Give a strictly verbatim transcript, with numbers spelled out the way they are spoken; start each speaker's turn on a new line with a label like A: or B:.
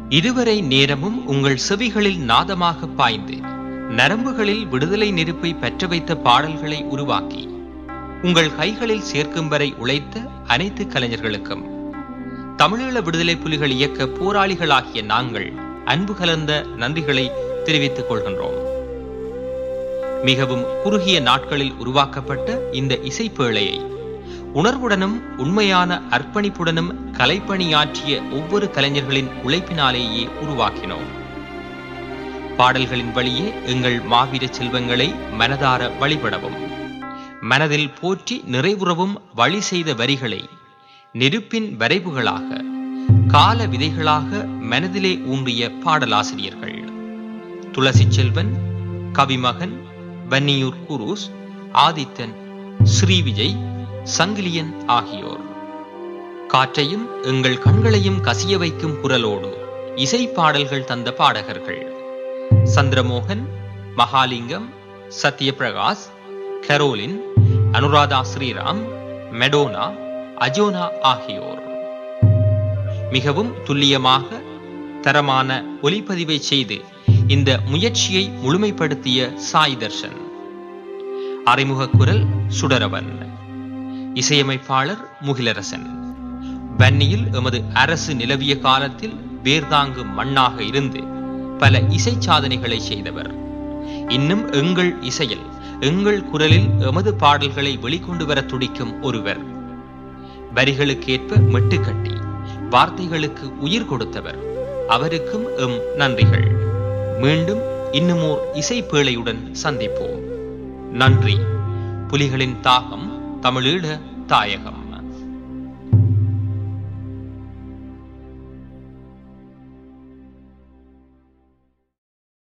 A: இதுவரை நேரமும் உங்கள் செவிகளில் நாதமாக பாய்ந்து நரம்புகளில் விடுதலை நெருப்பை பற்ற வைத்த பாடல்களை உருவாக்கி உங்கள் கைகளில் சேர்க்கும் வரை உழைத்த அனைத்து கலைஞர்களுக்கும் தமிழீழ விடுதலை புலிகள் இயக்க போராளிகளாகிய நாங்கள் அன்பு கலந்த நன்றிகளை தெரிவித்துக் கொள்கின்றோம். மிகவும் குறுகிய நாட்களில் உருவாக்கப்பட்ட இந்த இசைப்பேழையை உணர்வுடனும் உண்மையான அர்ப்பணிப்புடனும் கலைப்பணியாற்றிய ஒவ்வொரு கலைஞர்களின் உழைப்பினாலேயே உருவாக்கினோம். பாடல்களின் வழியே எங்கள் மாவீர செல்வங்களை மனதார வழிபடவும் மனதில் போற்றி நிறைவுறவும் வழி செய்த வரிகளை நெருப்பின் வரைவுகளாக கால விதைகளாக மனதிலே ஊன்றிய பாடலாசிரியர்கள் துளசி செல்வன், கவிமகன், வன்னியூர் குரூஸ், ஆதித்தன், ஸ்ரீவிஜய், சங்கிலியன் ஆகியோர். காற்றையும் எங்கள் கண்களையும் கசிய வைக்கும் குரலோடு இசை பாடல்கள் தந்த பாடகர்கள் சந்திரமோகன், மகாலிங்கம், சத்யபிரகாஷ், கரோலின், அனுராதா ஸ்ரீராம், மெடோனா, அஜோனா ஆகியோர். மிகவும் துல்லியமாக தரமான ஒலிப்பதிவை செய்து இந்த முயற்சியை முழுமைப்படுத்திய சாய் தர்ஷன். அறிமுக குரல் சுடரவன். இசையமைப்பாளர் முகிலரசன். வன்னியில் எமது அரசு நிலவிய காலத்தில் வேர்தாங்கு மண்ணாக இருந்து பல இசை சாதனைகளை செய்தவர். இன்னும் எங்கள் இசையில் எங்கள் குரலில் எமது பாடல்களை வெளிக்கொண்டு வர துடிக்கும் ஒருவர். வரிகளுக்கேற்ப மெட்டுக்கட்டி வார்த்தைகளுக்கு உயிர் கொடுத்தவர். அவருக்கும் எம் நன்றிகள். மீண்டும் இன்னுமோர் இசை பேழையுடன் சந்திப்போம். நன்றி. புலிகளின் தாகம் தமிழீழ தாயகம்.